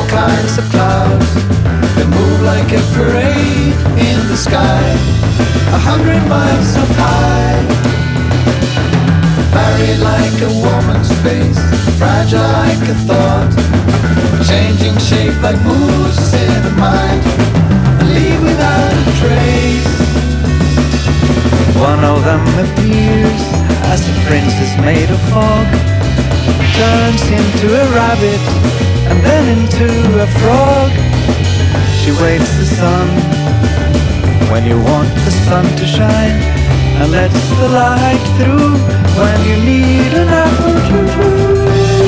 kinds of clouds. They move like a parade in the sky, 100 miles up high. Varied like a woman's face, fragile like a thought, changing shape like moods in the mind, and leave without a trace. One of them appears as a princess made of fog, turns into a rabbit and then into a frog. She waits the sun when you want the sun to shine, and lets the light through when you need an apple to chew.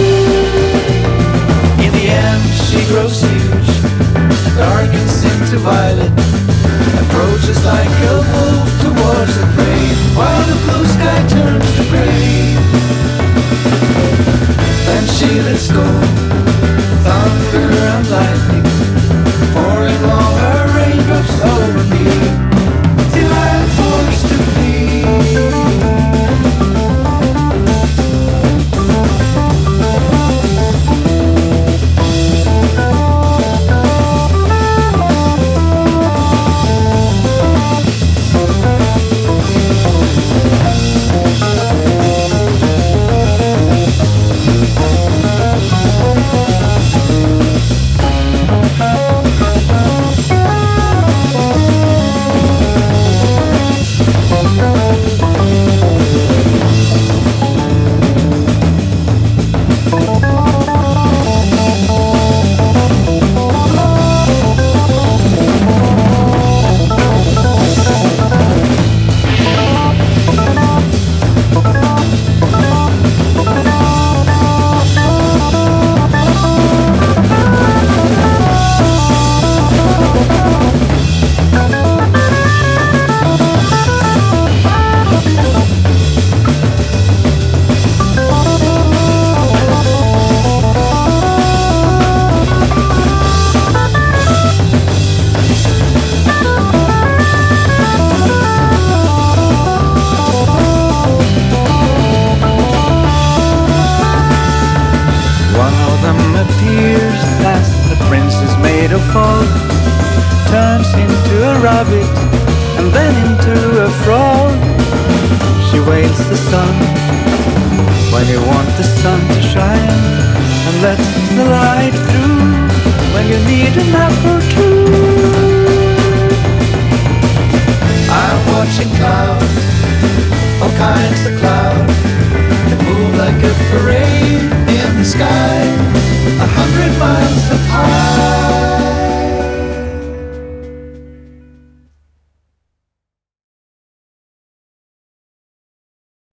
In the end she grows huge, darkens into violet, approaches like a wolf towards the prey, while the blue sky turns to grey. Then she lets go, thunder and lightning, pouring all her raindrops over me, till I'm forced to flee. Watching clouds, all kinds of clouds,